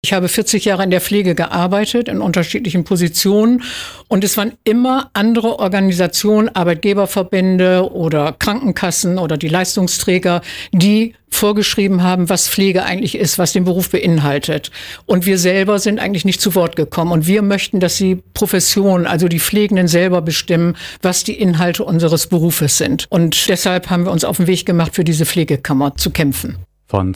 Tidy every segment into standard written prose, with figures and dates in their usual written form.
Ich habe 40 Jahre in der Pflege gearbeitet, in unterschiedlichen Positionen. Und es waren immer andere Organisationen, Arbeitgeberverbände oder Krankenkassen oder die Leistungsträger, die vorgeschrieben haben, was Pflege eigentlich ist, was den Beruf beinhaltet. Und wir selber sind eigentlich nicht zu Wort gekommen. Und wir möchten, dass die Profession, also die Pflegenden selber bestimmen, was die Inhalte unseres Berufes sind. Und deshalb haben wir uns auf den Weg gemacht, für diese Pflegekammer zu kämpfen. Von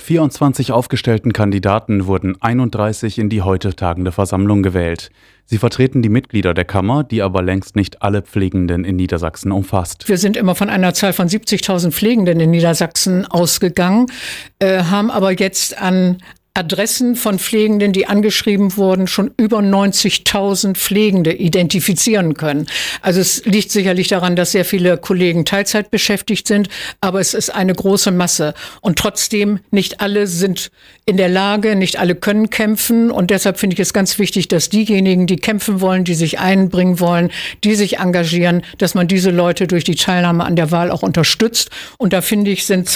224 aufgestellten Kandidaten wurden 31 in die heute tagende Versammlung gewählt. Sie vertreten die Mitglieder der Kammer, die aber längst nicht alle Pflegenden in Niedersachsen umfasst. Wir sind immer von einer Zahl von 70.000 Pflegenden in Niedersachsen ausgegangen, haben aber jetzt an Adressen von Pflegenden, die angeschrieben wurden, schon über 90.000 Pflegende identifizieren können. Also es liegt sicherlich daran, dass sehr viele Kollegen Teilzeit beschäftigt sind, aber es ist eine große Masse. Und trotzdem, nicht alle sind in der Lage, nicht alle können kämpfen. Und deshalb finde ich es ganz wichtig, dass diejenigen, die kämpfen wollen, die sich einbringen wollen, die sich engagieren, dass man diese Leute durch die Teilnahme an der Wahl auch unterstützt. Und da finde ich, sind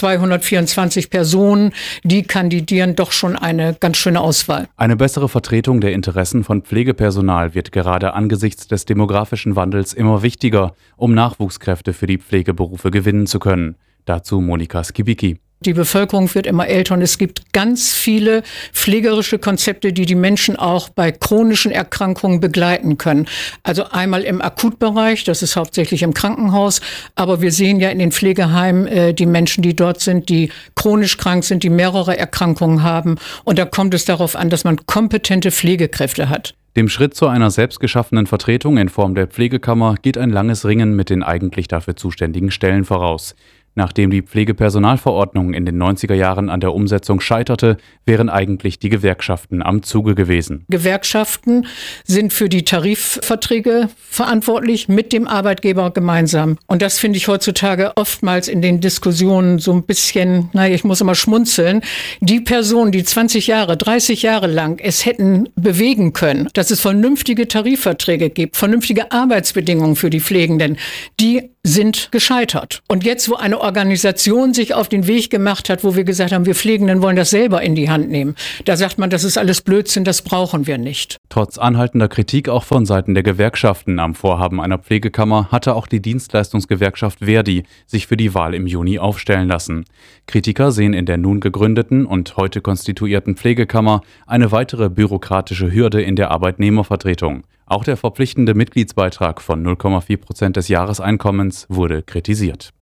224 Personen, die kandidieren, doch schon eine ganz schöne Auswahl. Eine bessere Vertretung der Interessen von Pflegepersonal wird gerade angesichts des demografischen Wandels immer wichtiger, um Nachwuchskräfte für die Pflegeberufe gewinnen zu können. Dazu Monika Skibicki. Die Bevölkerung wird immer älter und es gibt ganz viele pflegerische Konzepte, die die Menschen auch bei chronischen Erkrankungen begleiten können. Also einmal im Akutbereich, das ist hauptsächlich im Krankenhaus, aber wir sehen ja in den Pflegeheimen die Menschen, die dort sind, die chronisch krank sind, die mehrere Erkrankungen haben. Und da kommt es darauf an, dass man kompetente Pflegekräfte hat. Dem Schritt zu einer selbstgeschaffenen Vertretung in Form der Pflegekammer geht ein langes Ringen mit den eigentlich dafür zuständigen Stellen voraus. Nachdem die Pflegepersonalverordnung in den 90er Jahren an der Umsetzung scheiterte, wären eigentlich die Gewerkschaften am Zuge gewesen. Gewerkschaften sind für die Tarifverträge verantwortlich, mit dem Arbeitgeber gemeinsam. Und das finde ich heutzutage oftmals in den Diskussionen so ein bisschen, ich muss immer schmunzeln. Die Personen, die 20 Jahre, 30 Jahre lang es hätten bewegen können, dass es vernünftige Tarifverträge gibt, vernünftige Arbeitsbedingungen für die Pflegenden, die sind gescheitert. Und jetzt, wo eine Organisation sich auf den Weg gemacht hat, wo wir gesagt haben, wir Pflegenden wollen das selber in die Hand nehmen, da sagt man, das ist alles Blödsinn, das brauchen wir nicht. Trotz anhaltender Kritik auch von Seiten der Gewerkschaften am Vorhaben einer Pflegekammer hatte auch die Dienstleistungsgewerkschaft ver.di sich für die Wahl im Juni aufstellen lassen. Kritiker sehen in der nun gegründeten und heute konstituierten Pflegekammer eine weitere bürokratische Hürde in der Arbeitnehmervertretung. Auch der verpflichtende Mitgliedsbeitrag von 0,4% des Jahreseinkommens wurde kritisiert.